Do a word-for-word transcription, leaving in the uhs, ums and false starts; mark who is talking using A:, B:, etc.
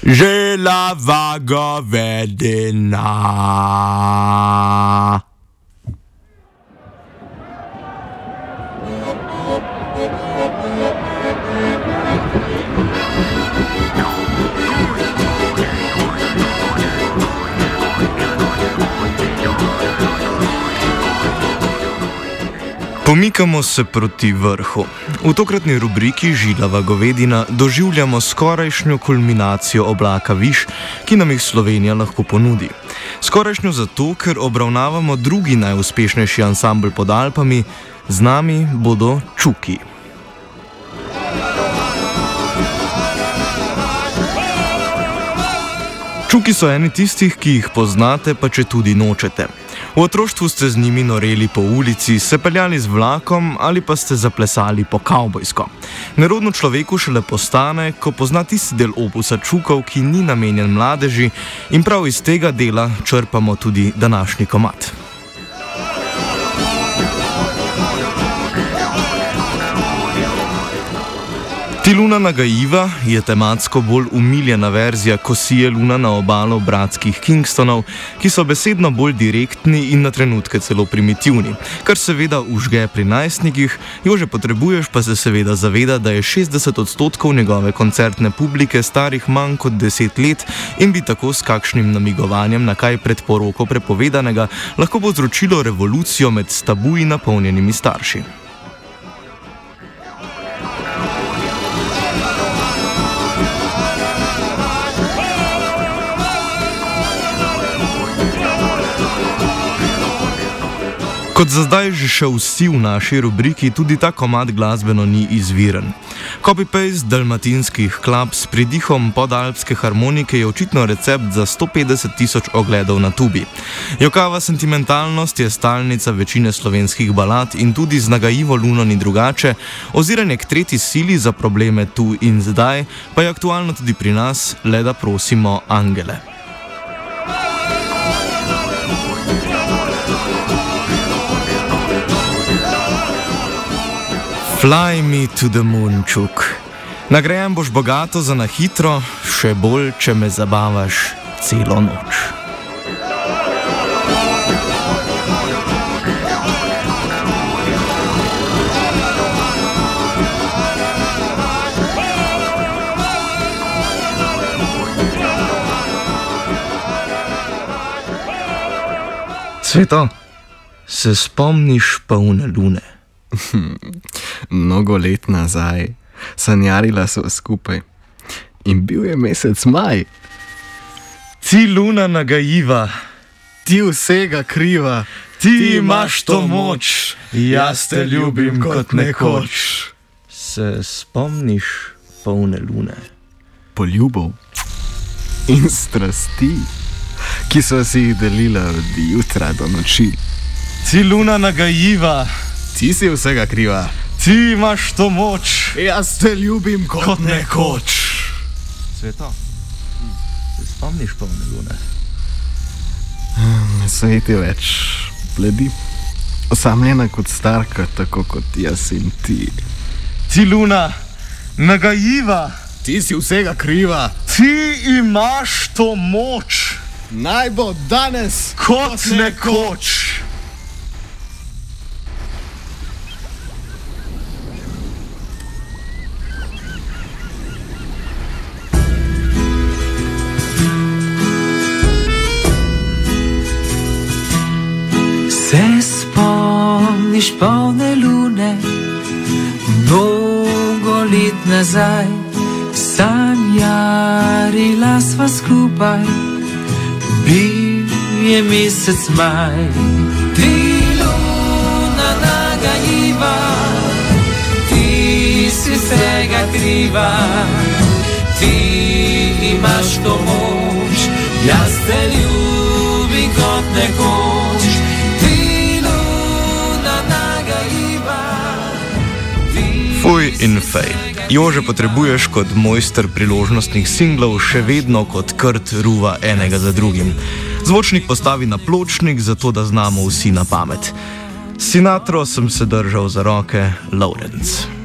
A: Želava govedina. Pomikamo se proti vrhu. V tokratni rubriki Žilava govedina doživljamo skorajšnjo kulminacijo oblaka viš, ki nam jih Slovenija lahko ponudi. Skorajšnjo zato, ker obravnavamo drugi najuspešnejši ansambel pod Alpami, z nami bodo Čuki. Čuki so eni tistih, ki jih poznate, pa če tudi nočete. V otroštvu ste z njimi noreli po ulici, se peljali z vlakom ali pa ste zaplesali po kavbojsko. Nerodno človeku šele postane, ko pozna tisti del opusa Čukov, ki ni namenjen mladeži, in prav iz tega dela črpamo tudi današnji komad. Ti Luna nagajiva je tematsko bolj umiljena verzija, ko sije Luna na obalo bratskih Kingstonov, ki so besedno bolj direktni in na trenutke celo primitivni, kar seveda užge pri najstnikih. Jože Potrebuješ pa se seveda zaveda, da je šestdeset odstotkov njegove koncertne publike starih manj kot deset let in bi tako s kakšnim namigovanjem na kaj pred poroko prepovedanega lahko povzročilo revolucijo med tabuji napolnjenimi starši. Kot za zdaj že še vsi v naši rubriki, tudi ta komad glasbeno ni izviren. Copy-paste dalmatinskih klap s pridihom podalpske harmonike je očitno recept za sto petdeset tisoč ogledov na tubi. Jokava sentimentalnost je stalnica večine slovenskih balad in tudi z nagajivo Luno ni drugače. Oziranje k tretji sili za probleme tu in zdaj pa je aktualno tudi pri nas, le da prosimo angele. Fly me to the moon, Čuk. Nagrajen boš bogato za na hitro, še bolj, če me zabavaš celo noč. Sveto, se spomniš polne lune?
B: Mnogo let nazaj, sanjarila so skupaj in bil je mesec maj.
A: Ti Luna nagajiva,
B: ti vsega kriva,
A: ti imaš to moč, jaz te ljubim kot nekoč. Se spomniš polne lune?
B: Poljubov in strasti, ki so si jih delila od jutra do noči.
A: Ti Luna nagajiva,
B: ti si vsega kriva,
A: ti imaš to moč,
B: jaz te ljubim kot, kot nekoč.
A: Sveto, se spomniš polne lune?
B: Ne sveti več, bledi, osamljena kot starka, tako kot jaz in ti.
A: Ti Luna nagajiva,
B: ti si vsega kriva,
A: ti imaš to moč,
B: naj bo danes
A: kot, kot nekoč.
C: Se spomniš polne lune, mnogo let nazaj, sanjarila sva skupaj, bil je mesec maj. Ti Luna nagajiva, ti si vsega kriva, ti imaš to moč, jaz te ljubim kot nekoč.
A: Fuj in fej. Jože Potrebuješ kot mojster priložnostnih singlov še vedno kot Kurt ruva enega za drugim. Zvočnik postavi na pločnik, zato da znamo vsi na pamet. S Sinatro sem se držal za roke, Lawrence.